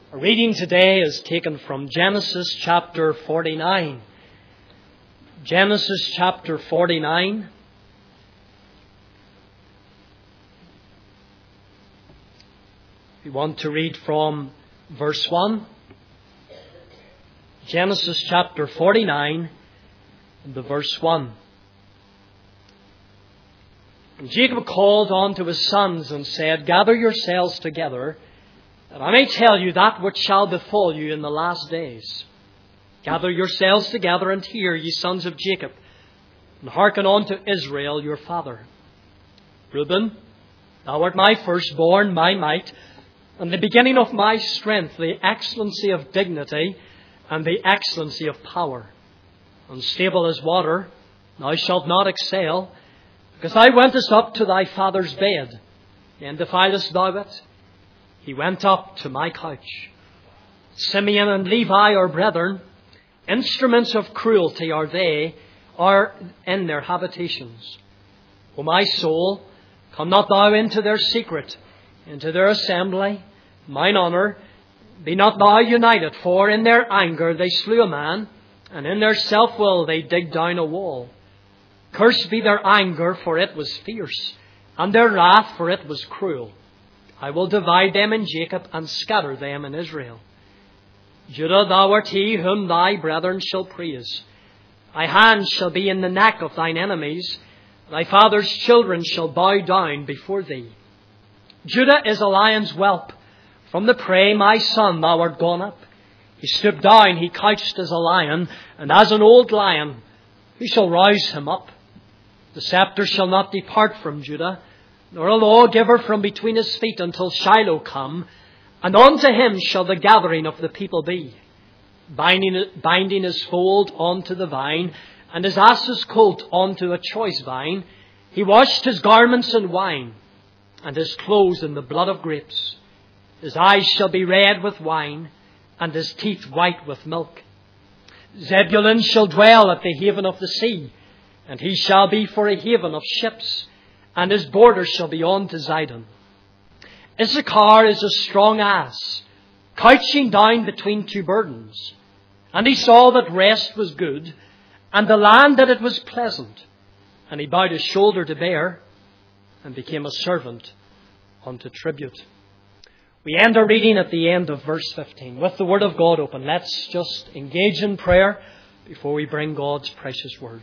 Our reading today is taken from Genesis chapter 49. Genesis chapter 49. We want to read from verse 1. Genesis chapter 49, and the verse 1. And Jacob called unto his sons and said, Gather yourselves together, that I may tell you that which shall befall you in the last days. Gather yourselves together and hear, ye sons of Jacob, and hearken unto Israel your father. Reuben, thou art my firstborn, my might, and the beginning of my strength, the excellency of dignity, and the excellency of power. Unstable as water, thou shalt not excel, because thou wentest up to thy father's bed, and defilest thou it. He went up to my couch. Simeon and Levi are brethren. Instruments of cruelty are they, are in their habitations. O my soul, come not thou into their secret, into their assembly, mine honour. Be not thou united, for in their anger they slew a man, and in their self-will they dig down a wall. Cursed be their anger, for it was fierce, and their wrath, for it was cruel. I will divide them in Jacob, and scatter them in Israel. Judah, thou art he whom thy brethren shall praise. Thy hand shall be in the neck of thine enemies. Thy father's children shall bow down before thee. Judah is a lion's whelp. From the prey, my son, thou art gone up. He stooped down, he couched as a lion, and as an old lion, who shall rouse him up? The scepter shall not depart from Judah, nor a lawgiver from between his feet until Shiloh come, and unto him shall the gathering of the people be. Binding his fold onto the vine, and his ass's colt onto a choice vine, he washed his garments in wine, and his clothes in the blood of grapes. His eyes shall be red with wine, and his teeth white with milk. Zebulun shall dwell at the haven of the sea, and he shall be for a haven of ships, and his borders shall be on to Zidon. Issachar is a strong ass, couching down between two burdens. And he saw that rest was good, and the land that it was pleasant. And he bowed his shoulder to bear, and became a servant unto tribute. We end our reading at the end of verse 15. With the Word of God open, let's just engage in prayer before we bring God's precious Word.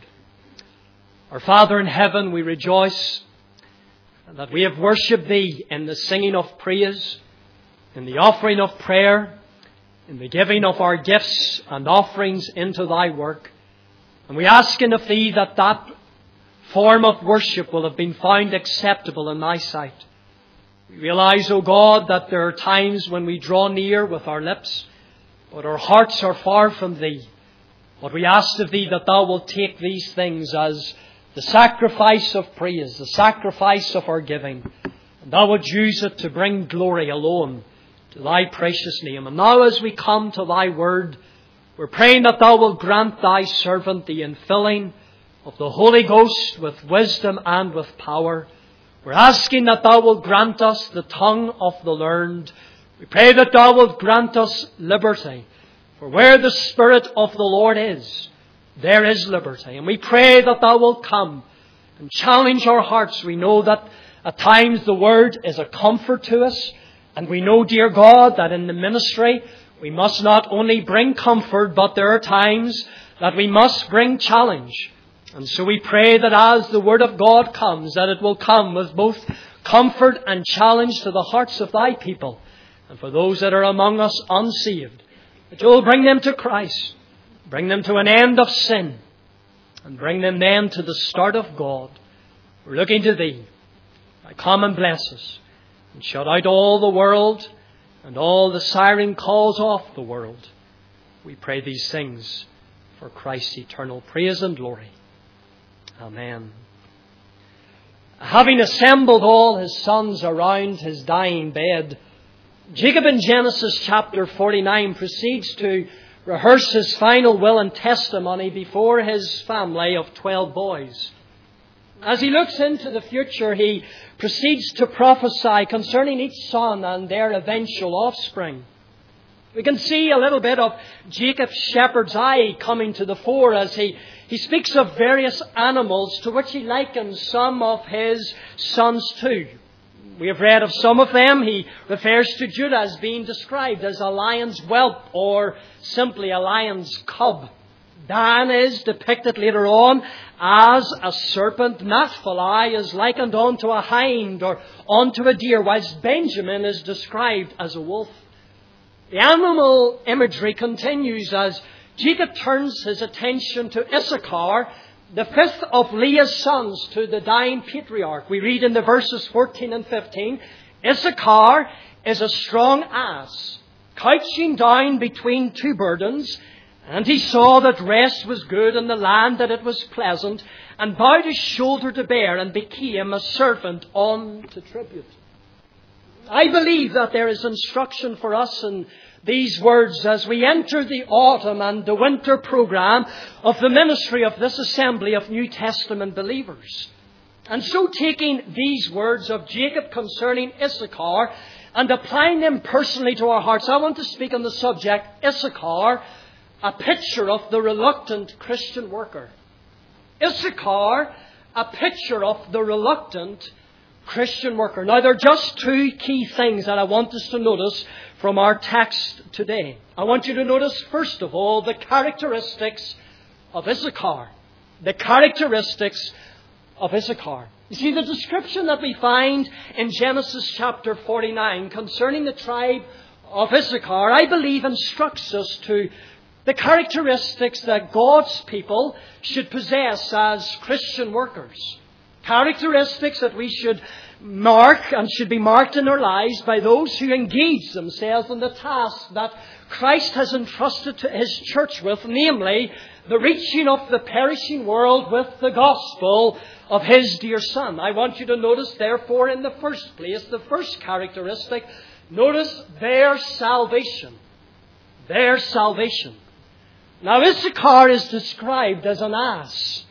Our Father in heaven, we rejoice that we have worshipped Thee in the singing of praise, in the offering of prayer, in the giving of our gifts and offerings into Thy work. And we ask of Thee that that form of worship will have been found acceptable in Thy sight. We realize, O God, that there are times when we draw near with our lips, but our hearts are far from Thee. But we ask of Thee that Thou wilt take these things as the sacrifice of praise, the sacrifice of our giving, and Thou wilt use it to bring glory alone to Thy precious name. And now as we come to Thy Word, we're praying that Thou wilt grant Thy servant the infilling of the Holy Ghost with wisdom and with power. We're asking that Thou wilt grant us the tongue of the learned. We pray that Thou wilt grant us liberty. For where the Spirit of the Lord is, there is liberty. And we pray that Thou wilt come and challenge our hearts. We know that at times the Word is a comfort to us. And we know, dear God, that in the ministry we must not only bring comfort, but there are times that we must bring challenge. And so we pray that as the Word of God comes, that it will come with both comfort and challenge to the hearts of Thy people. And for those that are among us unsaved, that You will bring them to Christ, bring them to an end of sin, and bring them then to the start of God. We're looking to Thee. Now come and bless us, and shut out all the world and all the siren calls of the world. We pray these things for Christ's eternal praise and glory. Amen. Having assembled all his sons around his dying bed, Jacob in Genesis chapter 49 proceeds to rehearse his final will and testimony before his family of 12 boys. As he looks into the future, he proceeds to prophesy concerning each son and their eventual offspring. We can see a little bit of Jacob's shepherd's eye coming to the fore as he speaks of various animals to which he likens some of his sons to. We have read of some of them. He refers to Judah as being described as a lion's whelp or simply a lion's cub. Dan is depicted later on as a serpent. Naphtali is likened unto a hind or unto a deer, whilst Benjamin is described as a wolf. The animal imagery continues as Jacob turns his attention to Issachar, the fifth of Leah's sons to the dying patriarch. We read in the verses 14 and 15, Issachar is a strong ass, couching down between two burdens, and he saw that rest was good in the land, that it was pleasant, and bowed his shoulder to bear, and became a servant unto tribute. I believe that there is instruction for us in these words as we enter the autumn and the winter program of the ministry of this assembly of New Testament believers. And so taking these words of Jacob concerning Issachar and applying them personally to our hearts, I want to speak on the subject, Issachar, a picture of the reluctant Christian worker. Issachar, a picture of the reluctant Christian worker. Now, there are just two key things that I want us to notice from our text today. I want you to notice, first of all, the characteristics of Issachar. The characteristics of Issachar. You see, the description that we find in Genesis chapter 49 concerning the tribe of Issachar, I believe, instructs us to the characteristics that God's people should possess as Christian workers. Characteristics that we should mark and should be marked in our lives by those who engage themselves in the task that Christ has entrusted to His church with, namely the reaching of the perishing world with the gospel of His dear Son. I want you to notice, therefore, in the first place, the first characteristic, notice their salvation. Their salvation. Now, Issachar is described as an ass.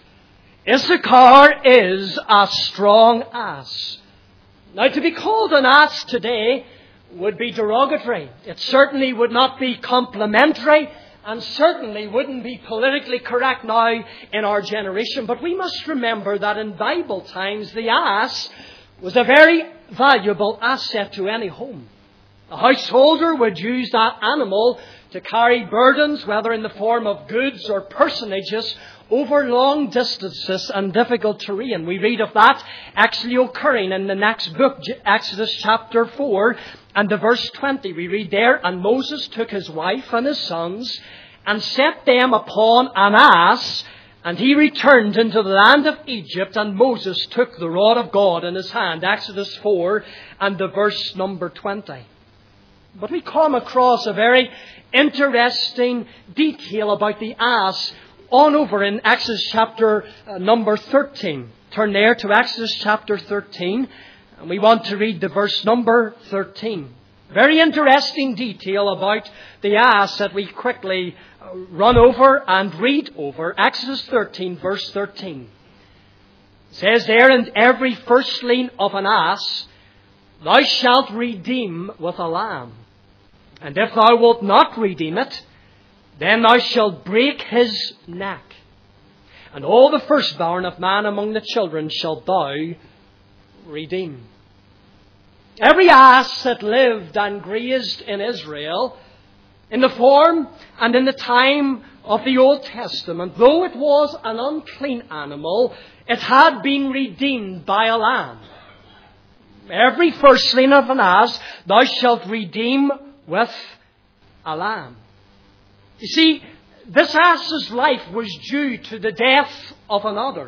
Issachar is a strong ass. Now, to be called an ass today would be derogatory. It certainly would not be complimentary and certainly wouldn't be politically correct now in our generation. But we must remember that in Bible times, the ass was a very valuable asset to any home. A householder would use that animal to carry burdens, whether in the form of goods or personages, over long distances and difficult terrain. We read of that actually occurring in the next book, Exodus chapter 4 and the verse 20. We read there, and Moses took his wife and his sons and set them upon an ass, and he returned into the land of Egypt, and Moses took the rod of God in his hand. Exodus 4 and the verse number 20. But we come across a very interesting detail about the ass on over in Exodus chapter number 13. Turn there to Exodus chapter 13, and we want to read the verse number 13. Very interesting detail about the ass that we quickly run over and read over. Exodus 13, verse 13. It says there, and every firstling of an ass thou shalt redeem with a lamb. And if thou wilt not redeem it, then thou shalt break his neck. And all the firstborn of man among the children shalt thou redeem. Every ass that lived and grazed in Israel, in the form and in the time of the Old Testament, though it was an unclean animal, it had been redeemed by a lamb. Every firstling of an ass thou shalt redeem with a lamb. You see, this ass's life was due to the death of another.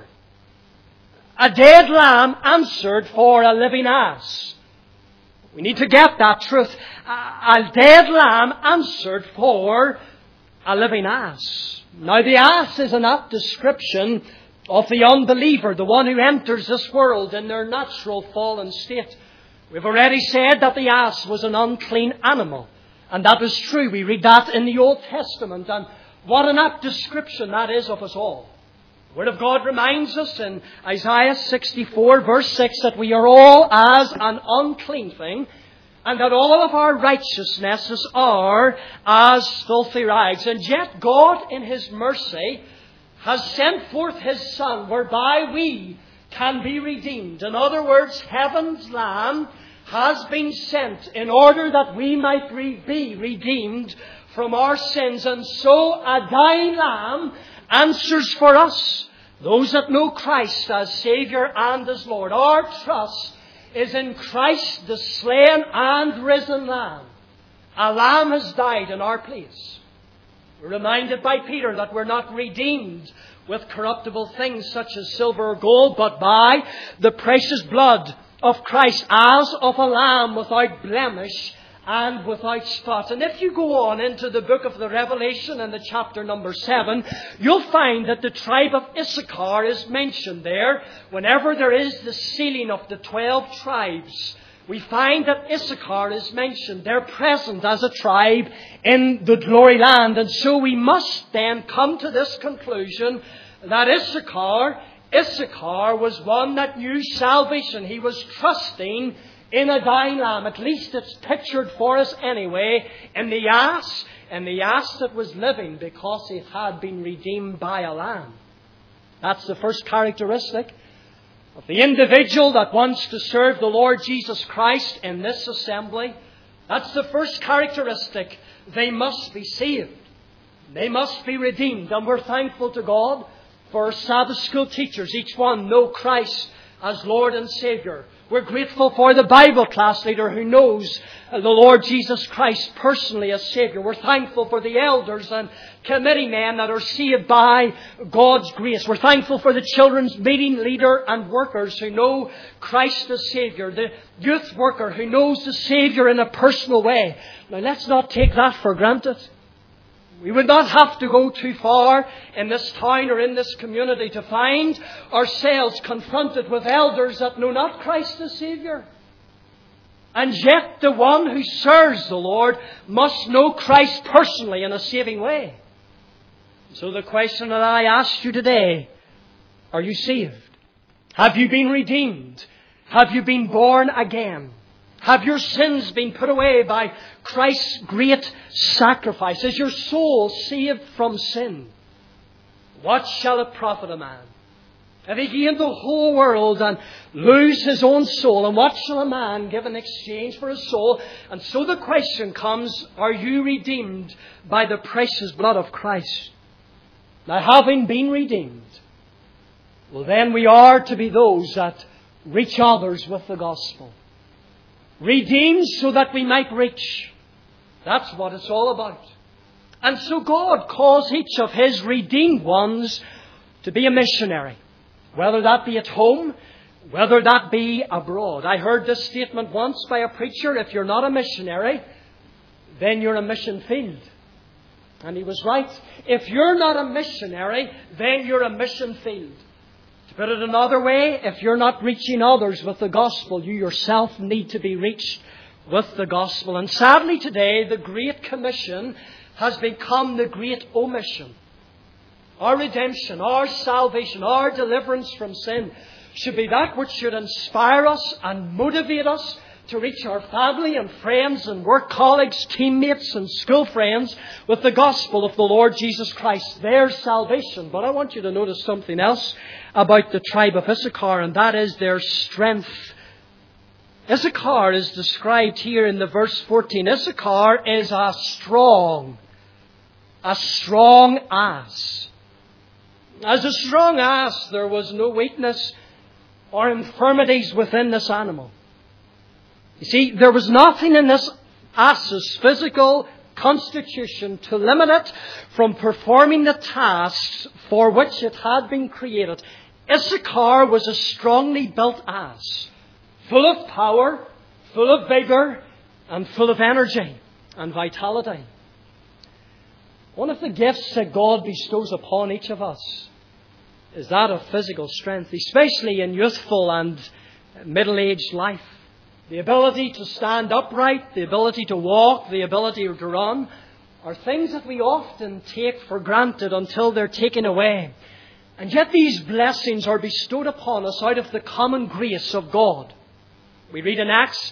A dead lamb answered for a living ass. We need to get that truth. A dead lamb answered for a living ass. Now, the ass is an apt description of the unbeliever, the one who enters this world in their natural fallen state. We've already said that the ass was an unclean animal. And that is true. We read that in the Old Testament. And what an apt description that is of us all. The Word of God reminds us in Isaiah 64 verse 6 that we are all as an unclean thing, and that all of our righteousnesses are as filthy rags. And yet God, in His mercy, has sent forth His Son, whereby we can be redeemed. In other words, heaven's Lamb has been sent in order that we might be redeemed from our sins. And so a dying Lamb answers for us, those that know Christ as Saviour and as Lord. Our trust is in Christ, the slain and risen Lamb. A Lamb has died in our place. We're reminded by Peter that we're not redeemed with corruptible things such as silver or gold, but by the precious blood of Christ, as of a lamb without blemish and without spot. And if you go on into the book of the Revelation and the chapter number 7, you'll find that the tribe of Issachar is mentioned there. Whenever there is the sealing of the 12 tribes, we find that Issachar is mentioned. They're present as a tribe in the glory land. And so we must then come to this conclusion that Issachar was one that knew salvation. He was trusting in a dying lamb. At least it's pictured for us anyway in the ass, and the ass that was living because it had been redeemed by a lamb. That's the first characteristic of the individual that wants to serve the Lord Jesus Christ in this assembly. That's the first characteristic. They must be saved. They must be redeemed. And we're thankful to God for our Sabbath school teachers. Each one know Christ as Lord and Saviour. We're grateful for the Bible class leader who knows the Lord Jesus Christ personally as Saviour. We're thankful for the elders and committee men that are saved by God's grace. We're thankful for the children's meeting leader and workers who know Christ as Saviour. The youth worker who knows the Saviour in a personal way. Now let's not take that for granted. We would not have to go too far in this town or in this community to find ourselves confronted with elders that know not Christ as Saviour. And yet the one who serves the Lord must know Christ personally in a saving way. So the question that I ask you today, are you saved? Have you been redeemed? Have you been born again? Have your sins been put away by Christ's great sacrifice? Is your soul saved from sin? What shall it profit a man if he gain the whole world and lose his own soul? And what shall a man give in exchange for his soul? And so the question comes, are you redeemed by the precious blood of Christ? Now, having been redeemed, well, then we are to be those that reach others with the gospel. Redeemed so that we might reach. That's what it's all about. And so God calls each of His redeemed ones to be a missionary. Whether that be at home, whether that be abroad. I heard this statement once by a preacher: if you're not a missionary, then you're a mission field. And he was right. If you're not a missionary, then you're a mission field. To put it another way, if you're not reaching others with the gospel, you yourself need to be reached with the gospel. And sadly today, the Great Commission has become the Great Omission. Our redemption, our salvation, our deliverance from sin should be that which should inspire us and motivate us to reach our family and friends and work colleagues, teammates and school friends with the gospel of the Lord Jesus Christ, their salvation. But I want you to notice something else about the tribe of Issachar, and that is their strength. Issachar is described here in the verse 14. Issachar is a strong ass. As a strong ass, there was no weakness or infirmities within this animal. You see, there was nothing in this ass's physical constitution to limit it from performing the tasks for which it had been created. Issachar was a strongly built ass, full of power, full of vigor, and full of energy and vitality. One of the gifts that God bestows upon each of us is that of physical strength, especially in youthful and middle-aged life. The ability to stand upright, the ability to walk, the ability to run are things that we often take for granted until they're taken away. And yet these blessings are bestowed upon us out of the common grace of God. We read in Acts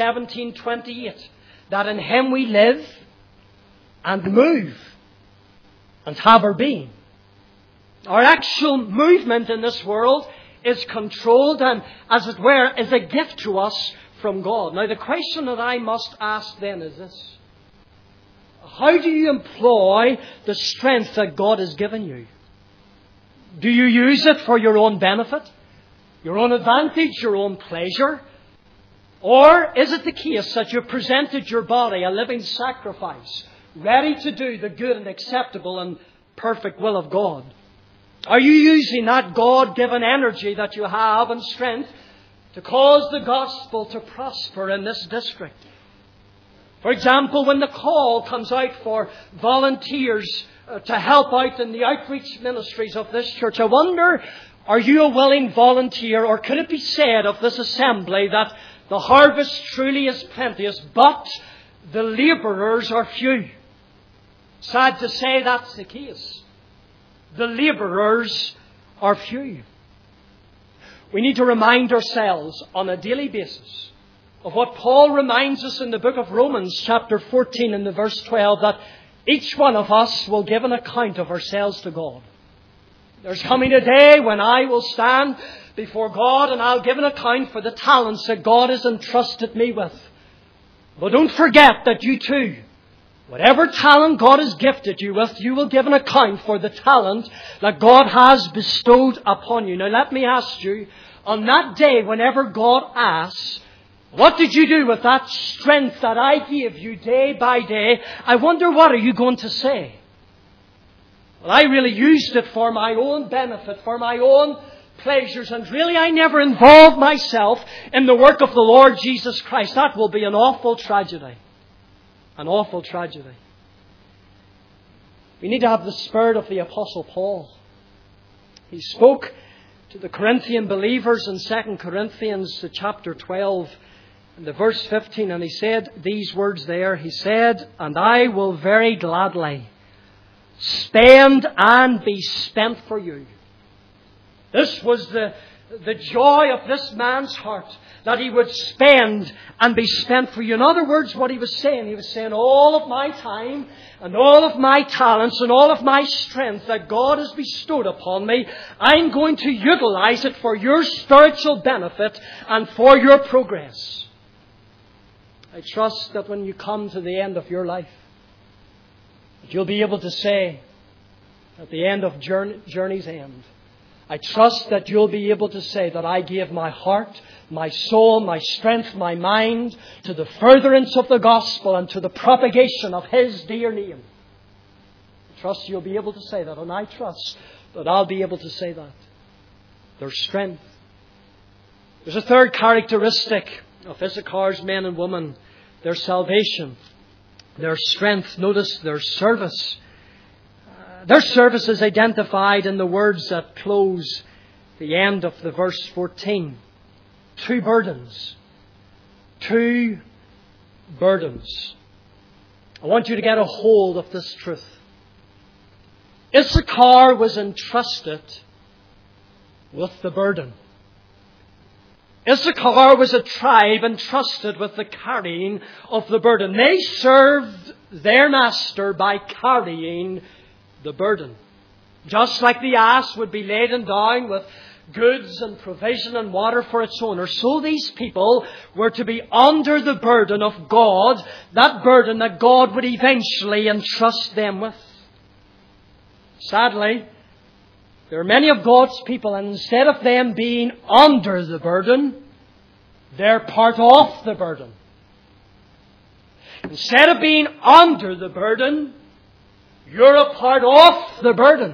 17:28 that in Him we live and move and have our being. Our actual movement in this world is controlled and, as it were, is a gift to us from God. Now, the question that I must ask then is this: how do you employ the strength that God has given you? Do you use it for your own benefit, your own advantage, your own pleasure? Or is it the case that you've presented your body a living sacrifice, ready to do the good and acceptable and perfect will of God? Are you using that God-given energy that you have and strength to cause the gospel to prosper in this district? For example, when the call comes out for volunteers to help out in the outreach ministries of this church, I wonder, are you a willing volunteer, or could it be said of this assembly that the harvest truly is plenteous, but the labourers are few? Sad to say, that's the case. The labourers are few. We need to remind ourselves on a daily basis of what Paul reminds us in the book of Romans, chapter 14 and the verse 12, that each one of us will give an account of ourselves to God. There's coming a day when I will stand before God and I'll give an account for the talents that God has entrusted me with. But don't forget that you too, whatever talent God has gifted you with, you will give an account for the talent that God has bestowed upon you. Now let me ask you, on that day, whenever God asks, what did you do with that strength that I gave you day by day? I wonder, what are you going to say? Well, I really used it for my own benefit, for my own pleasures, and really I never involved myself in the work of the Lord Jesus Christ. That will be an awful tragedy. An awful tragedy. We need to have the spirit of the Apostle Paul. He spoke to the Corinthian believers in 2 Corinthians chapter 12 and the verse 15, and he said these words there. He said, "And I will very gladly spend and be spent for you." This was the joy of this man's heart, that he would spend and be spent for you. In other words, what he was saying, all of my time and all of my talents and all of my strength that God has bestowed upon me, I'm going to utilize it for your spiritual benefit and for your progress. I trust that when you come to the end of your life, that you'll be able to say, at the end of journey's end, I trust that you'll be able to say that I gave my heart, my soul, my strength, my mind to the furtherance of the gospel and to the propagation of His dear name. I trust you'll be able to say that, and I trust that I'll be able to say that. Their strength. There's a third characteristic of Issachar's men and women: their salvation, their strength. Notice their service. Their service is identified in the words that close the end of the verse 14. Two burdens. Two burdens. I want you to get a hold of this truth. Issachar was entrusted with the burden. Issachar was a tribe entrusted with the carrying of the burden. They served their master by carrying the burden. Just like the ass would be laden down with goods and provision and water for its owner, so these people were to be under the burden of God, that burden that God would eventually entrust them with. Sadly, there are many of God's people, and instead of them being under the burden, they're part of the burden. Instead of being under the burden, you're a part of the burden.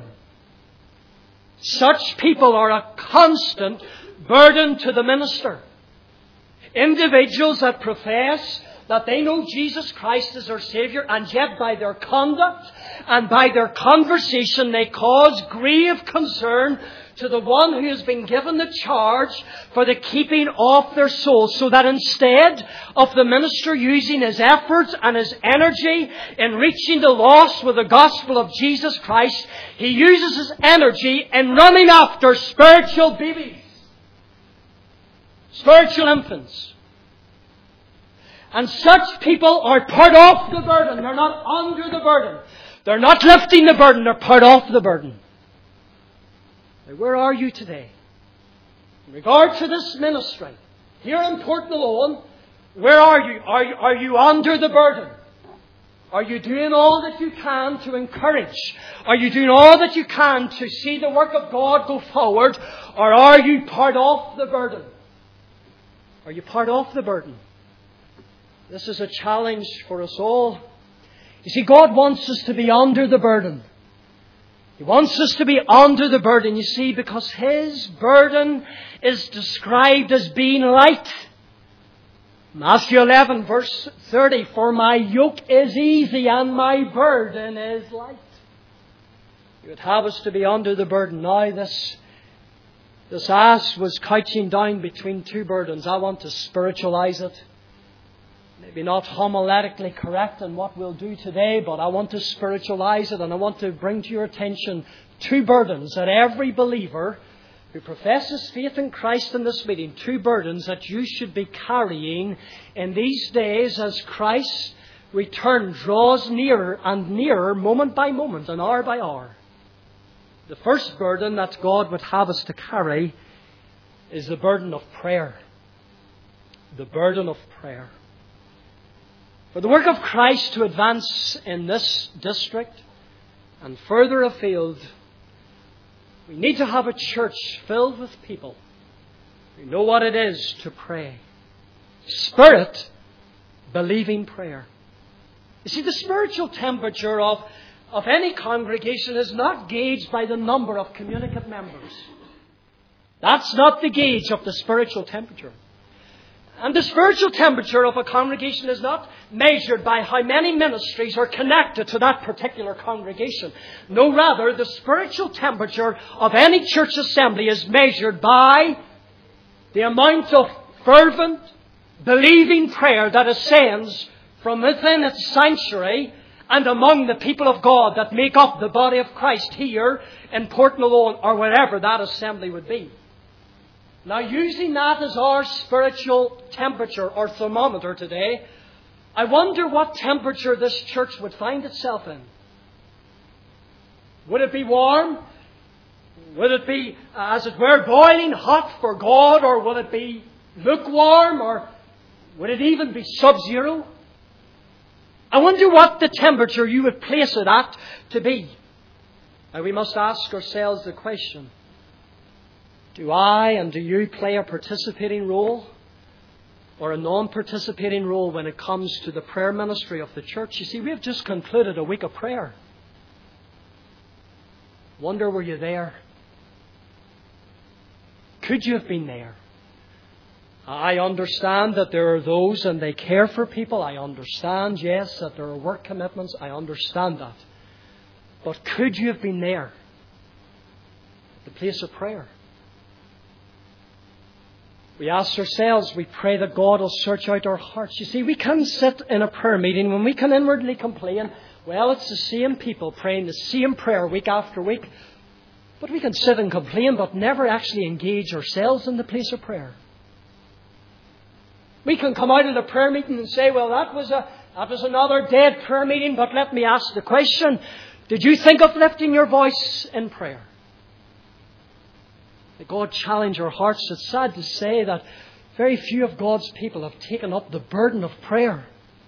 Such people are a constant burden to the minister. Individuals that profess that they know Jesus Christ as their Saviour, and yet by their conduct and by their conversation they cause grave concern to the one who has been given the charge for the keeping of their souls, so that instead of the minister using his efforts and his energy in reaching the lost with the gospel of Jesus Christ, he uses his energy in running after spiritual babies, spiritual infants, And such people are part of the burden. They're not under the burden. They're not lifting the burden. They're part of the burden. Now, where are you today? In regard to this ministry, here in Portnalone, where are you? Are you under the burden? Are you doing all that you can to encourage? Are you doing all that you can to see the work of God go forward? Or are you part of the burden? Are you part of the burden? This is a challenge for us all. You see, God wants us to be under the burden. He wants us to be under the burden, you see, because His burden is described as being light. Matthew 11, verse 30, "For my yoke is easy and my burden is light." He would have us to be under the burden. Now this ass was couching down between two burdens. I want to spiritualize it. Maybe not homiletically correct in what we'll do today, but I want to spiritualize it, and I want to bring to your attention two burdens that every believer who professes faith in Christ in this meeting, two burdens that you should be carrying in these days as Christ's return draws nearer and nearer, moment by moment and hour by hour. The first burden that God would have us to carry is the burden of prayer. The burden of prayer. For the work of Christ to advance in this district and further afield, we need to have a church filled with people who know what it is to pray. Spirit-believing prayer. You see, the spiritual temperature of any congregation is not gauged by the number of communicant members. That's not the gauge of the spiritual temperature. And the spiritual temperature of a congregation is not measured by how many ministries are connected to that particular congregation. No, rather, the spiritual temperature of any church assembly is measured by the amount of fervent, believing prayer that ascends from within its sanctuary and among the people of God that make up the body of Christ here in Portnalone or wherever that assembly would be. Now, using that as our spiritual temperature or thermometer today, I wonder what temperature this church would find itself in. Would it be warm? Would it be, as it were, boiling hot for God? Or would it be lukewarm? Or would it even be sub-zero? I wonder what the temperature you would place it at to be. Now, we must ask ourselves the question, do I and do you play a participating role or a non-participating role when it comes to the prayer ministry of the church? You see, we have just concluded a week of prayer. Wonder, were you there? Could you have been there? I understand that there are those and they care for people. I understand, yes, that there are work commitments. I understand that. But could you have been there at the place of prayer? We ask ourselves, we pray that God will search out our hearts. You see, we can sit in a prayer meeting when we can inwardly complain, well, it's the same people praying the same prayer week after week. But we can sit and complain but never actually engage ourselves in the place of prayer. We can come out of the prayer meeting and say, well, that was another dead prayer meeting, but let me ask the question, did you think of lifting your voice in prayer? May God challenge our hearts. It's sad to say that very few of God's people have taken up the burden of prayer.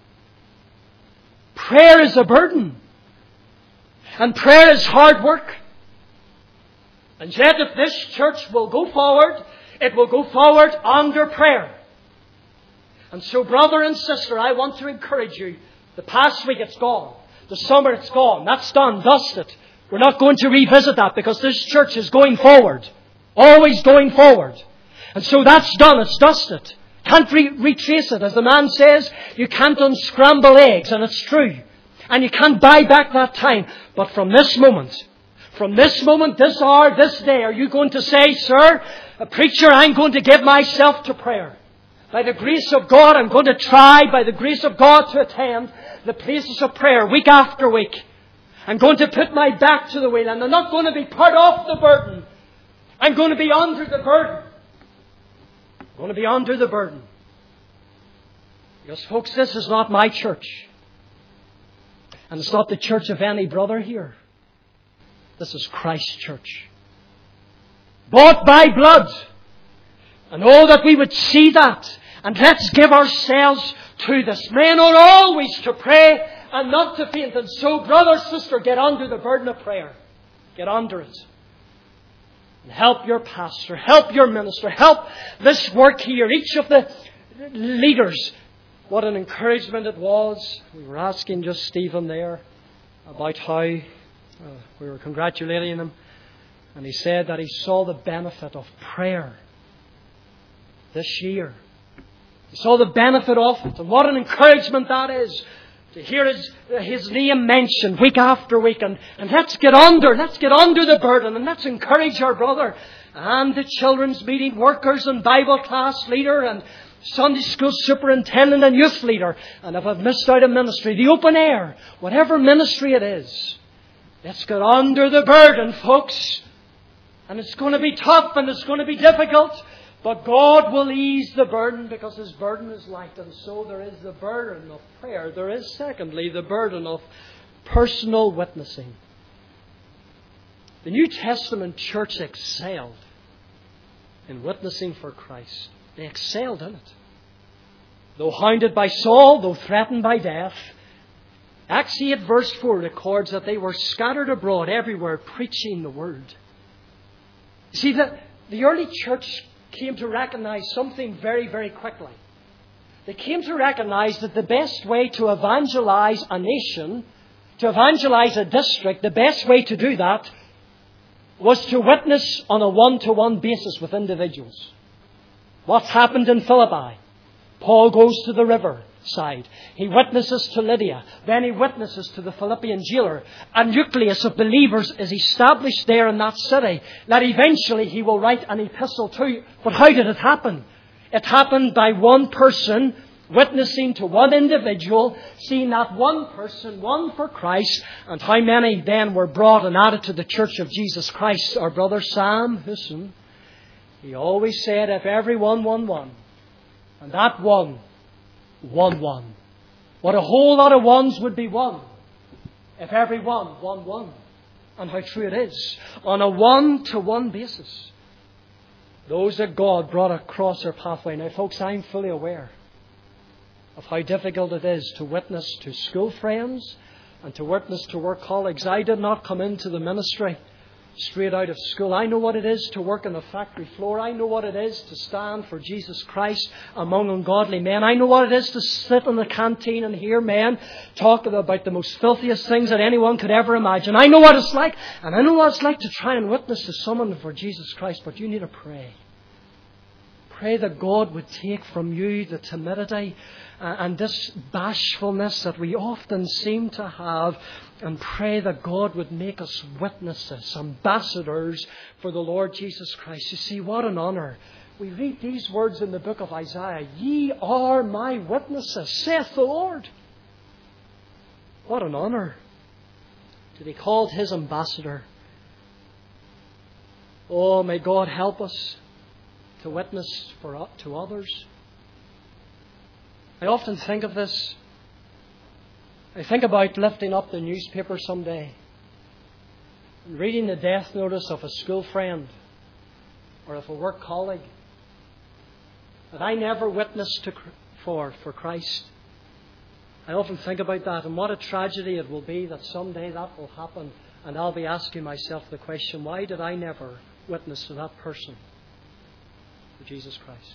Prayer is a burden. And prayer is hard work. And yet if this church will go forward, it will go forward under prayer. And so, brother and sister, I want to encourage you. The past week it's gone. The summer it's gone. That's done, dusted. We're not going to revisit that because this church is going forward. Always going forward. And so that's done. It's dusted. Can't retrace it. As the man says, you can't unscramble eggs. And it's true. And you can't buy back that time. But from this moment, this hour, this day, are you going to say, sir, a preacher, I'm going to give myself to prayer. By the grace of God, I'm going to try, by the grace of God, to attend the places of prayer week after week. I'm going to put my back to the wheel, and I'm not going to be part of the burden. I'm going to be under the burden. I'm going to be under the burden. Because, folks, this is not my church. And it's not the church of any brother here. This is Christ's church. Bought by blood. And oh, that we would see that. And let's give ourselves to this. Men ought always to pray and not to faint. And so, brother, sister, get under the burden of prayer. Get under it. And help your pastor. Help your minister. Help this work here. Each of the leaders. What an encouragement it was. We were asking just Stephen there about how we were congratulating him. And he said that he saw the benefit of prayer this year. He saw the benefit of it. And what an encouragement that is. To hear his name mentioned week after week. And let's get under the burden. And let's encourage our brother. And the children's meeting workers and Bible class leader and Sunday school superintendent and youth leader. And if I've missed out a ministry, the open air, whatever ministry it is, let's get under the burden, folks. And it's going to be tough and it's going to be difficult. But God will ease the burden because His burden is light. And so there is the burden of prayer. There is, secondly, the burden of personal witnessing. The New Testament church excelled in witnessing for Christ. They excelled in it. Though hounded by Saul, though threatened by death, Acts 8 verse 4 records that they were scattered abroad everywhere preaching the Word. You see, the early church came to recognize something very, very quickly. They came to recognize that the best way to evangelize a nation, to evangelize a district, the best way to do that was to witness on a one-to-one basis with individuals. What's happened in Philippi? Paul goes to the river side. He witnesses to Lydia. Then he witnesses to the Philippian jailer. A nucleus of believers is established there in that city that eventually he will write an epistle to. But how did it happen? It happened by one person witnessing to one individual, seeing that one person, one for Christ. And how many then were brought and added to the church of Jesus Christ? Our brother Sam Husson, he always said, if everyone won one, and that one won one. What a whole lot of ones would be won if every one won one. And how true it is. On a one-to-one basis. Those that God brought across our pathway. Now, folks, I'm fully aware of how difficult it is to witness to school friends and to witness to work colleagues. I did not come into the ministry straight out of school. I know what it is to work on the factory floor. I know what it is to stand for Jesus Christ among ungodly men. I know what it is to sit in the canteen and hear men talk about the most filthiest things that anyone could ever imagine. I know what it's like. And I know what it's like to try and witness to someone for Jesus Christ. But you need to pray. Pray that God would take from you the timidity and this bashfulness that we often seem to have, and pray that God would make us witnesses, ambassadors for the Lord Jesus Christ. You see, what an honour. We read these words in the book of Isaiah. Ye are my witnesses, saith the Lord. What an honour to be called His ambassador. Oh, may God help us to witness to others. I often think of this. I think about lifting up the newspaper someday and reading the death notice of a school friend or of a work colleague that I never witnessed for Christ. I often think about that, and what a tragedy it will be that someday that will happen, and I'll be asking myself the question, why did I never witness to that person for Jesus Christ?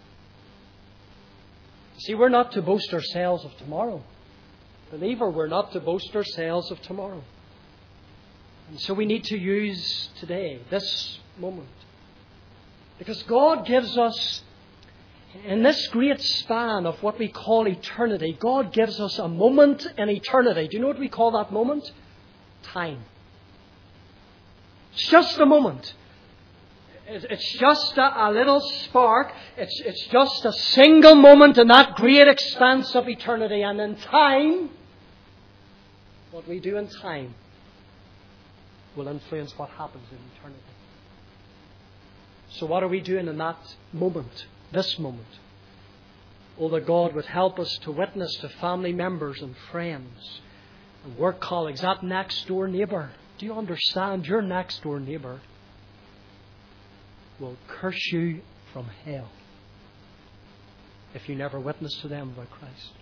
See, we're not to boast ourselves of tomorrow. Believer, we're not to boast ourselves of tomorrow. And so we need to use today, this moment. Because God gives us, in this great span of what we call eternity, God gives us a moment in eternity. Do you know what we call that moment? Time. It's just a moment. It's just a little spark. It's just a single moment in that great expanse of eternity. And in time, what we do in time will influence what happens in eternity. So what are we doing in that moment, this moment? Oh, that God would help us to witness to family members and friends and work colleagues, that next door neighbour. Do you understand? Your next door neighbour will curse you from hell if you never witness to them about Christ.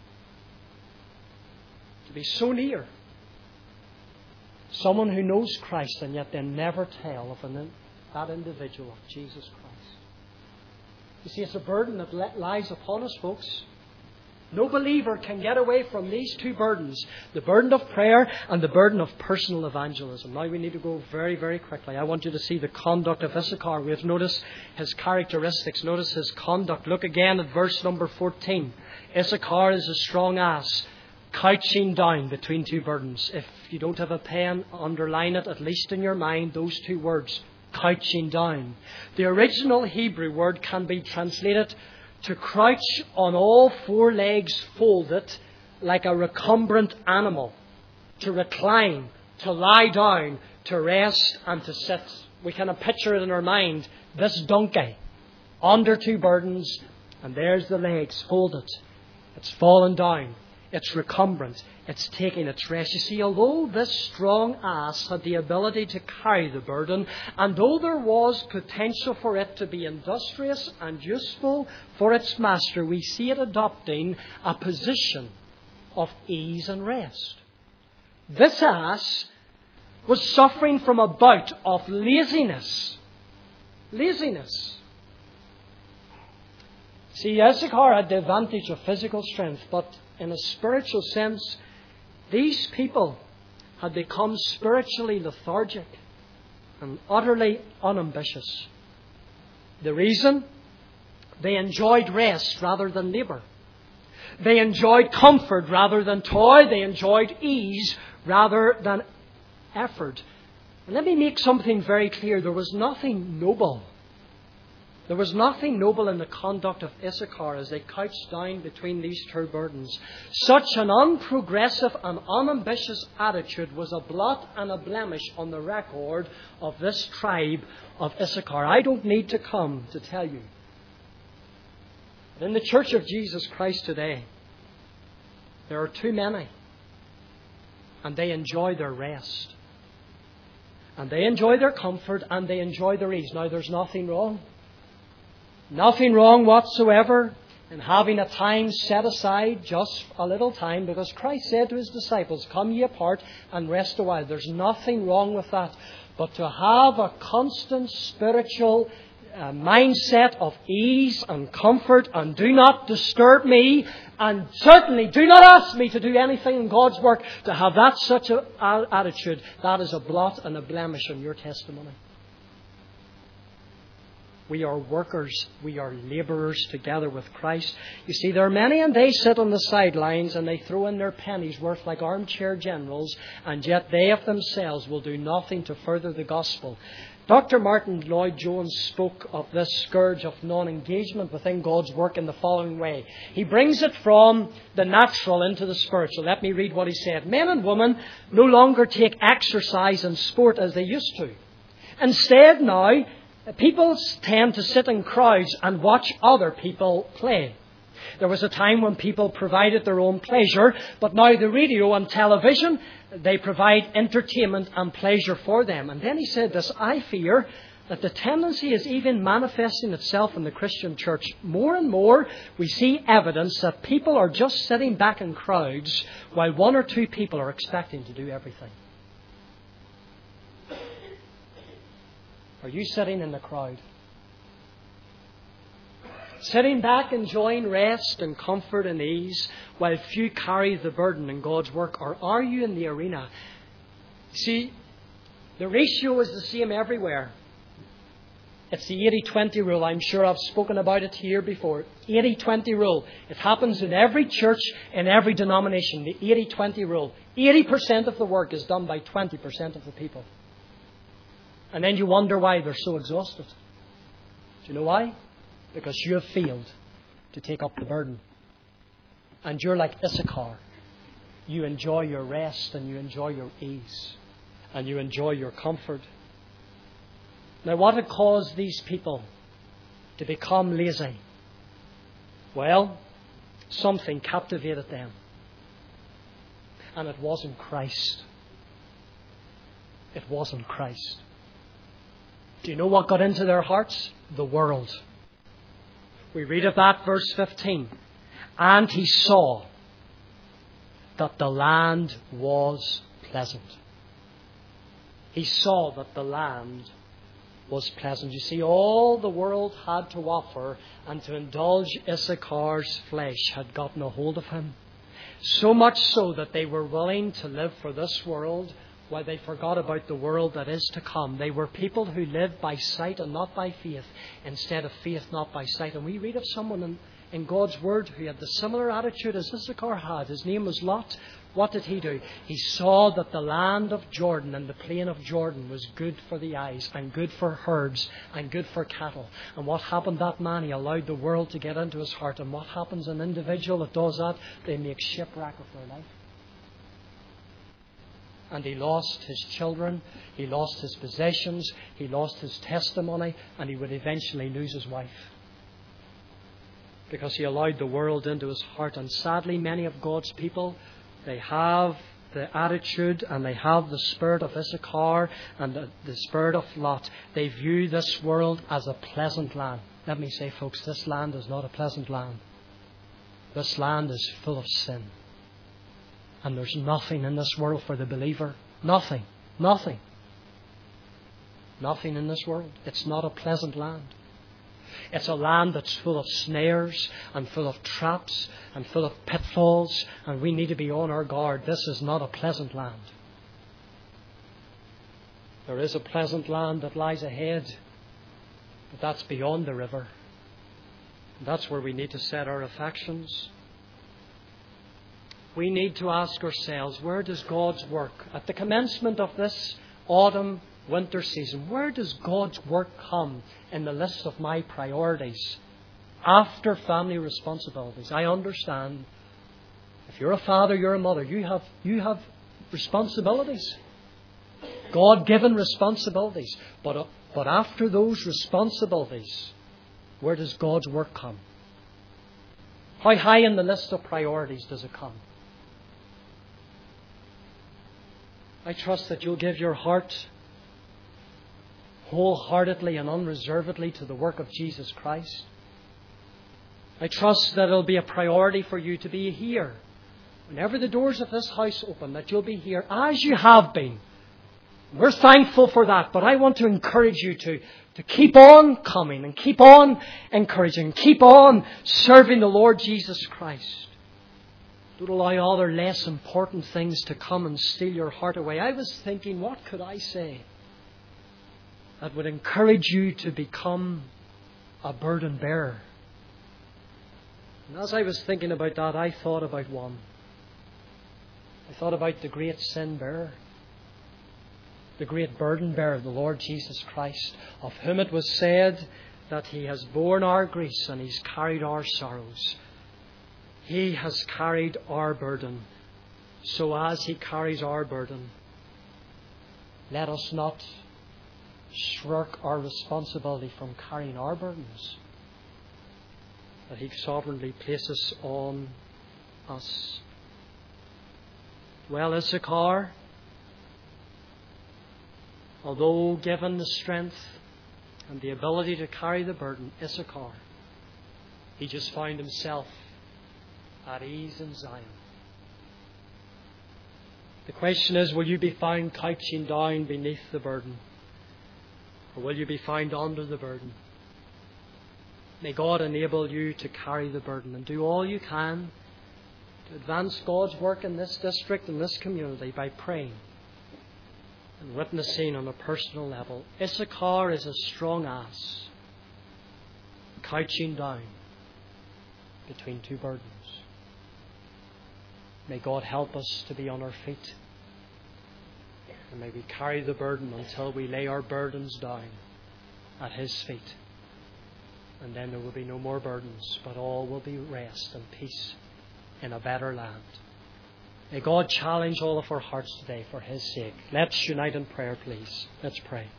To be so near someone who knows Christ and yet they never tell of that individual of Jesus Christ. You see, it's a burden that lies upon us, folks. No believer can get away from these two burdens, the burden of prayer and the burden of personal evangelism. Now we need to go very, very quickly. I want you to see the conduct of Issachar. We have noticed his characteristics. Notice his conduct. Look again at verse number 14. Issachar is a strong ass, couching down between two burdens. If you don't have a pen, underline it, at least in your mind, those two words, couching down. The original Hebrew word can be translated to crouch on all four legs folded like a recumbent animal, to recline, to lie down, to rest and to sit. We kind of picture it in our mind, this donkey under two burdens, and there's the legs folded. It's fallen down. It's recumbent. It's taking its rest. You see, although this strong ass had the ability to carry the burden, and though there was potential for it to be industrious and useful for its master, we see it adopting a position of ease and rest. This ass was suffering from a bout of laziness. Laziness. See, Issachar had the advantage of physical strength, but in a spiritual sense, these people had become spiritually lethargic and utterly unambitious. The reason? They enjoyed rest rather than labour. They enjoyed comfort rather than toil. They enjoyed ease rather than effort. And let me make something very clear. There was nothing noble. There was nothing noble in the conduct of Issachar as they couched down between these two burdens. Such an unprogressive and unambitious attitude was a blot and a blemish on the record of this tribe of Issachar. I don't need to come to tell you. But in the Church of Jesus Christ today, there are too many. And they enjoy their rest. And they enjoy their comfort and they enjoy their ease. Now, there's nothing wrong. Nothing wrong whatsoever in having a time set aside, just a little time, because Christ said to His disciples, "Come ye apart and rest a while." There's nothing wrong with that. But to have a constant spiritual mindset of ease and comfort and do not disturb me, and certainly do not ask me to do anything in God's work, to have that such an attitude, that is a blot and a blemish on your testimony. We are workers. We are labourers together with Christ. You see, there are many and they sit on the sidelines and they throw in their pennies worth like armchair generals, and yet they of themselves will do nothing to further the gospel. Dr. Martin Lloyd-Jones spoke of this scourge of non-engagement within God's work in the following way. He brings it from the natural into the spiritual. Let me read what he said. Men and women no longer take exercise and sport as they used to. Instead now, people tend to sit in crowds and watch other people play. There was a time when people provided their own pleasure, but now the radio and television, they provide entertainment and pleasure for them. And then he said this, I fear that the tendency is even manifesting itself in the Christian church. More and more we see evidence that people are just sitting back in crowds while one or two people are expecting to do everything. Are you sitting in the crowd? Sitting back enjoying rest and comfort and ease while few carry the burden in God's work? Or are you in the arena? See, the ratio is the same everywhere. It's the 80-20 rule. I'm sure I've spoken about it here before. 80-20 rule. It happens in every church, in every denomination. The 80-20 rule. 80% of the work is done by 20% of the people. And then you wonder why they're so exhausted. Do you know why? Because you have failed to take up the burden. And you're like Issachar. You enjoy your rest and you enjoy your ease. And you enjoy your comfort. Now, what had caused these people to become lazy? Well, Something captivated them. And it wasn't Christ. It wasn't Christ. Do you know what got into their hearts? The world. We read of that, verse 15. And he saw that the land was pleasant. He saw that the land was pleasant. You see, all the world had to offer and to indulge Issachar's flesh had gotten a hold of him. So much so that they were willing to live for this world while they forgot about the world that is to come. They were people who lived by sight and not by faith, instead of faith not by sight. And we read of someone in God's Word who had the similar attitude as Issachar had. His name was Lot. What did he do? He saw that the land of Jordan and the plain of Jordan was good for the eyes and good for herds and good for cattle. And what happened that man? He allowed the world to get into his heart. And what happens to an individual that does that? They make shipwreck of their life. And he lost his children, he lost his possessions, he lost his testimony, and he would eventually lose his wife. Because he allowed the world into his heart. And sadly, many of God's people, they have the attitude and they have the spirit of Issachar and the spirit of Lot. They view this world as a pleasant land. Let me say, folks, this land is not a pleasant land. This land is full of sin. And there's nothing in this world for the believer. Nothing. Nothing. Nothing in this world. It's not a pleasant land. It's a land that's full of snares and full of traps and full of pitfalls, and we need to be on our guard. This is not a pleasant land. There is a pleasant land that lies ahead, but that's beyond the river. And that's where we need to set our affections. We need to ask ourselves, where does God's work, at the commencement of this autumn, winter season, where does God's work come in the list of my priorities after family responsibilities? I understand. If you're a father, you're a mother, you have responsibilities. God-given responsibilities. But after those responsibilities, where does God's work come? How high in the list of priorities does it come? I trust that you'll give your heart wholeheartedly and unreservedly to the work of Jesus Christ. I trust that it'll be a priority for you to be here. Whenever the doors of this house open, that you'll be here as you have been. We're thankful for that, but I want to encourage you to keep on coming and keep on encouraging, keep on serving the Lord Jesus Christ. Don't allow other less important things to come and steal your heart away. I was thinking, what could I say that would encourage you to become a burden bearer? And as I was thinking about that, I thought about one. I thought about the great sin bearer, the great burden bearer, the Lord Jesus Christ, of whom it was said that He has borne our griefs and He's carried our sorrows. He has carried our burden. So as He carries our burden, let us not shirk our responsibility from carrying our burdens that He sovereignly places on us. Well, Issachar, although given the strength and the ability to carry the burden, Issachar, he just found himself at ease in Zion. The question is, will you be found couching down beneath the burden? Or will you be found under the burden? May God enable you to carry the burden and do all you can to advance God's work in this district and this community by praying and witnessing on a personal level. Issachar is a strong ass, couching down between two burdens. May God help us to be on our feet. And may we carry the burden until we lay our burdens down at His feet. And then there will be no more burdens, but all will be rest and peace in a better land. May God challenge all of our hearts today for His sake. Let's unite in prayer, please. Let's pray.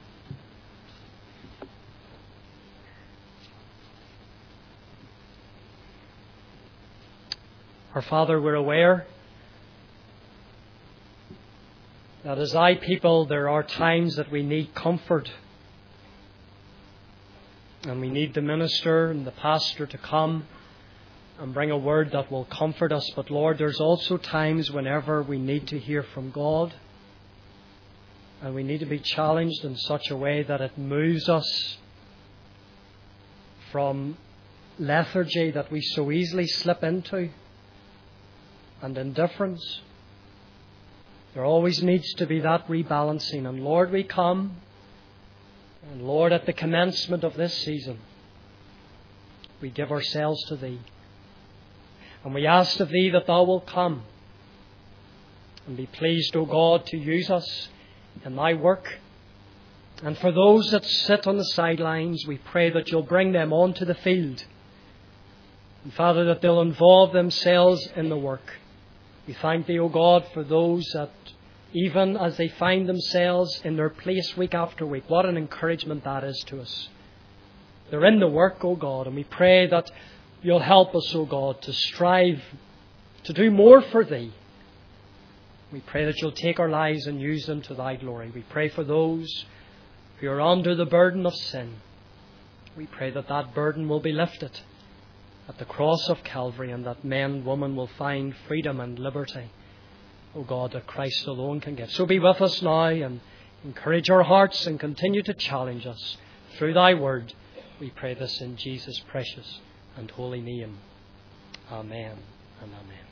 Our Father, we're aware that as Thy people there are times that we need comfort. And we need the minister and the pastor to come and bring a word that will comfort us. But Lord, there's also times whenever we need to hear from God. And we need to be challenged in such a way that it moves us from lethargy that we so easily slip into and indifference. There always needs to be that rebalancing. And Lord, we come. And Lord, at the commencement of this season, we give ourselves to Thee. And we ask of Thee that Thou wilt come and be pleased, O God, to use us in Thy work. And for those that sit on the sidelines, we pray that You'll bring them onto the field. And Father, that they'll involve themselves in the work. We thank Thee, O God, for those that, even as they find themselves in their place week after week, what an encouragement that is to us. They're in the work, O God, and we pray that You'll help us, O God, to strive to do more for Thee. We pray that You'll take our lives and use them to Thy glory. We pray for those who are under the burden of sin. We pray that that burden will be lifted at the cross of Calvary, and that men and women will find freedom and liberty, O God, that Christ alone can give. So be with us now and encourage our hearts and continue to challenge us through Thy word. We pray this in Jesus' precious and holy name. Amen and amen.